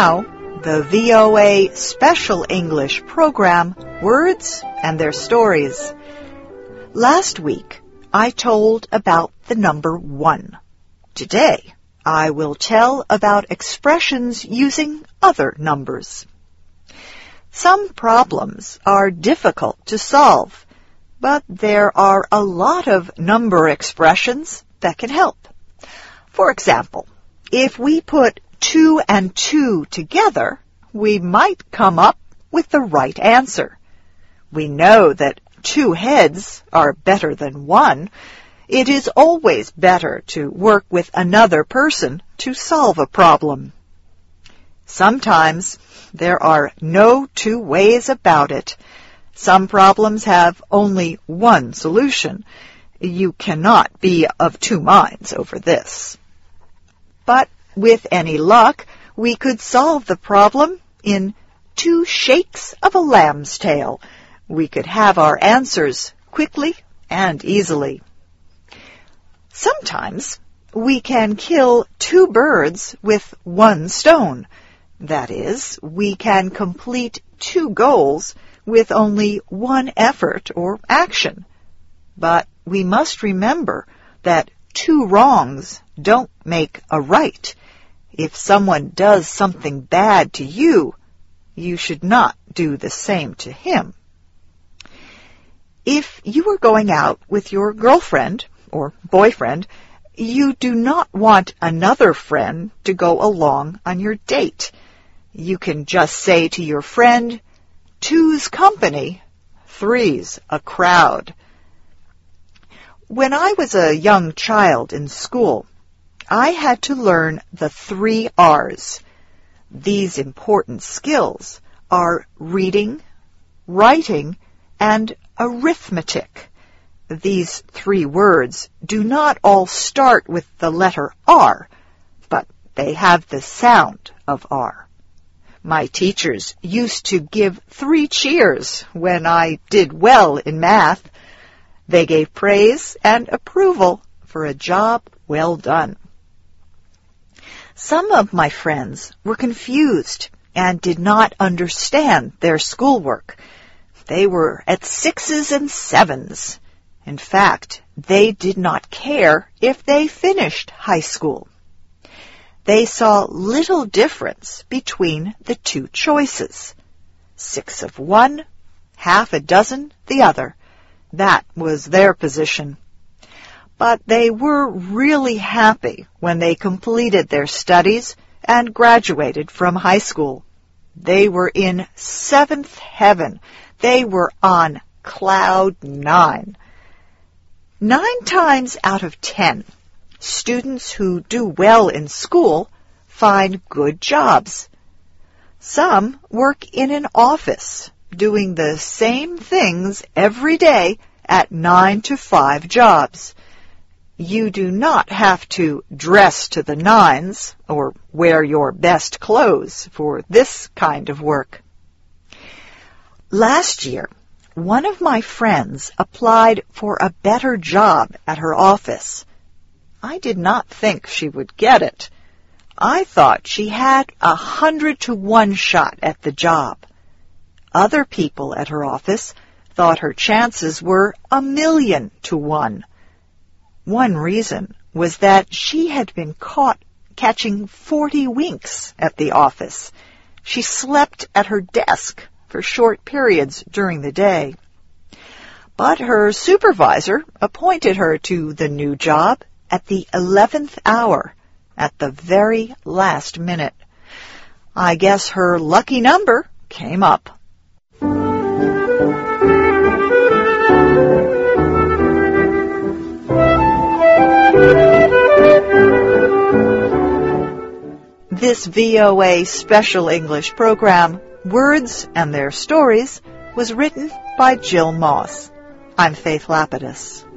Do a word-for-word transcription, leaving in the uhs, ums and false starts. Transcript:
now, the V O A Special English program, Words and Their Stories. Last week, I told about the number one. Today, I will tell about expressions using other numbers. Some problems are difficult to solve, but there are a lot of number expressions that can help. For example, if we put two and two together, we might come up with the right answer. We know that two heads are better than one. It is always better to work with another person to solve a problem. Sometimes there are no two ways about it. Some problems have only one solution. You cannot be of two minds over this. But with any luck, we could solve the problem in two shakes of a lamb's tail. We could have our answers quickly and easily. Sometimes we can kill two birds with one stone. That is, we can complete two goals with only one effort or action. But we must remember that two wrongs don't make a right. If someone does something bad to you, you should not do the same to him. If you are going out with your girlfriend or boyfriend, you do not want another friend to go along on your date. You can just say to your friend, two's company, three's a crowd. When I was a young child in school, I had to learn the three R's. These important skills are reading, writing, and arithmetic. These three words do not all start with the letter R, but they have the sound of R. My teachers used to give three cheers when I did well in math. They gave praise and approval for a job well done. Some of my friends were confused and did not understand their schoolwork. They were at sixes and sevens. In fact, they did not care if they finished high school. They saw little difference between the two choices. Six of one, half a dozen the other. That was their position. But they were really happy when they completed their studies and graduated from high school. They were in seventh heaven. They were on cloud nine. Nine times out of ten, students who do well in school find good jobs. Some work in an office, doing the same things every day at nine to five jobs. You do not have to dress to the nines or wear your best clothes for this kind of work. Last year, one of my friends applied for a better job at her office. I did not think she would get it. I thought she had a hundred to one shot at the job. Other people at her office thought her chances were a million to one. One reason was that she had been caught catching forty winks at the office. She slept at her desk for short periods during the day. But her supervisor appointed her to the new job at the eleventh hour, at the very last minute. I guess her lucky number came up. This V O A Special English program, Words and Their Stories, was written by Jill Moss. I'm Faith Lapidus.